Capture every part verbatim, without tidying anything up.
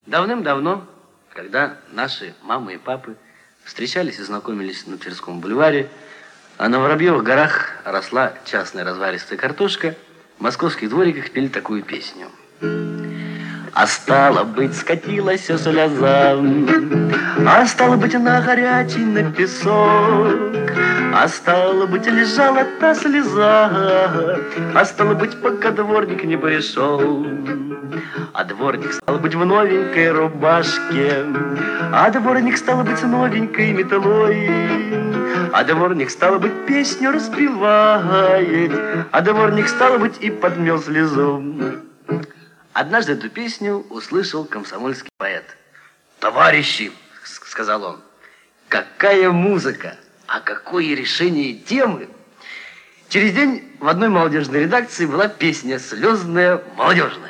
Давным-давно, когда наши мамы и папы встречались и знакомились на Тверском бульваре, а на Воробьевых горах росла частная разваристая картошка, в московских двориках пели такую песню. А стало быть, скатилась слеза, а стало быть, на горячий на песок, а стало быть, лежала та слеза, а стало быть, пока дворник не пришел. А дворник, стал быть, в новенькой рубашке, а дворник, стал быть, с новенькой метлой, а дворник, стал быть, песню распевает, а дворник, стал быть, и подмел слезу. Однажды эту песню услышал комсомольский поэт. «Товарищи, — сказал он, — какая музыка, а какое решение темы!» Через день в одной молодежной редакции была песня слезная, молодежная.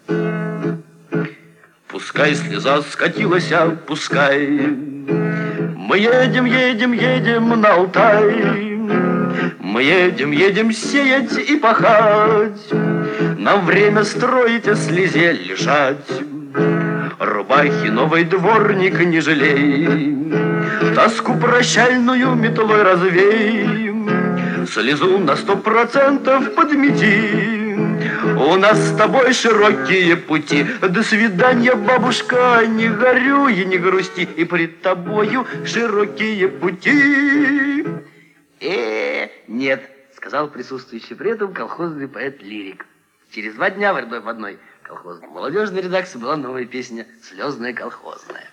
Пускай слеза скатилась, а пускай мы едем, едем, едем на Алтай. Мы едем, едем сеять и пахать, нам время строить, а слезе лежать. Рубахи новый дворник не жалей, тоску прощальную метлой развей, слезу на сто процентов подмети. У нас с тобой широкие пути. До свидания, бабушка, не горюй, не грусти, и пред тобою широкие пути. Э, нет, сказал присутствующий при этом колхозный поэт-лирик. Через два дня в одной, в одной колхозной молодежной редакции была новая песня «Слезная колхозная».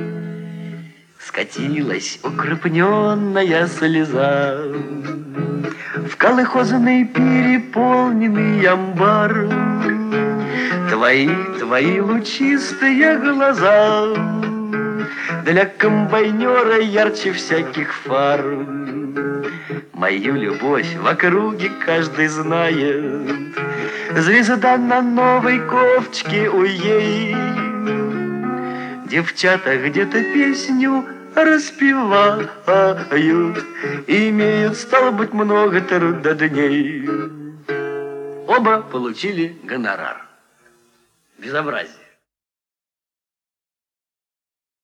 Скатилась укрупненная слеза в колхозный переполненный амбар. Твои, твои лучистые глаза для комбайнера ярче всяких фар. Мою любовь в округе каждый знает, звезда на новой кофточке у ей. Девчата где-то песню распевают, имеют, стало быть, много трудодней. Оба получили гонорар. Безобразие.